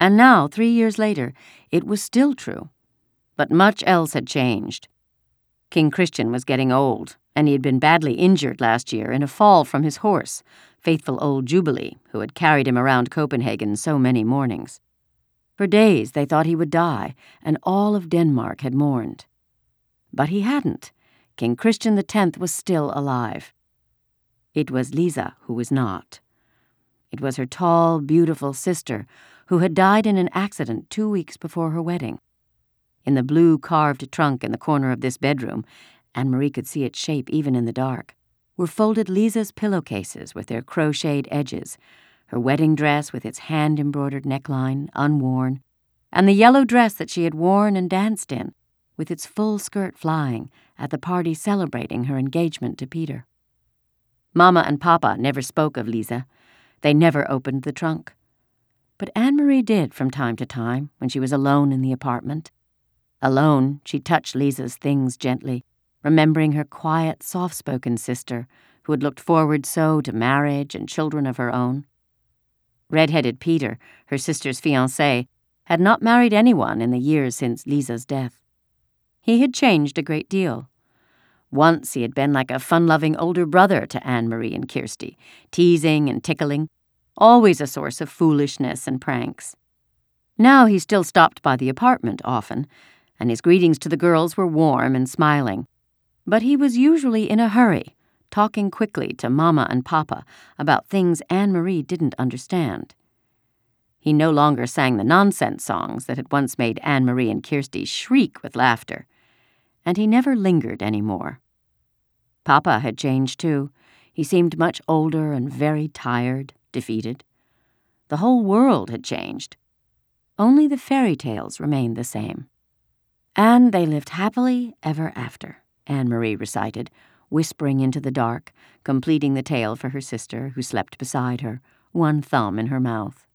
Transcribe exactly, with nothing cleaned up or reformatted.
And now, three years later, it was still true. But much else had changed. King Christian was getting old, and he had been badly injured last year in a fall from his horse, faithful old Jubilee, who had carried him around Copenhagen so many mornings. For days they thought he would die, and all of Denmark had mourned. But he hadn't. King Christian the Tenth was still alive. It was Lisa who was not. It was her tall, beautiful sister, who had died in an accident two weeks before her wedding. In the blue carved trunk in the corner of this bedroom, Anne-Marie could see its shape even in the dark, were folded Lisa's pillowcases with their crocheted edges, her wedding dress with its hand-embroidered neckline, unworn, and the yellow dress that she had worn and danced in, with its full skirt flying, at the party celebrating her engagement to Peter. Mama and Papa never spoke of Lisa. They never opened the trunk. But Anne-Marie did from time to time when she was alone in the apartment. Alone, she touched Lisa's things gently, remembering her quiet, soft-spoken sister who had looked forward so to marriage and children of her own. Red-headed Peter, her sister's fiancé, had not married anyone in the years since Lisa's death. He had changed a great deal. Once he had been like a fun-loving older brother to Anne-Marie and Kirsty, teasing and tickling, always a source of foolishness and pranks. Now he still stopped by the apartment often, and his greetings to the girls were warm and smiling. But he was usually in a hurry, talking quickly to Mama and Papa about things Anne-Marie didn't understand. He no longer sang the nonsense songs that had once made Anne-Marie and Kirsty shriek with laughter, and he never lingered any more. Papa had changed too. He seemed much older and very tired, defeated. The whole world had changed. Only the fairy tales remained the same. And they lived happily ever after, Anne-Marie recited, whispering into the dark, completing the tale for her sister, who slept beside her, one thumb in her mouth.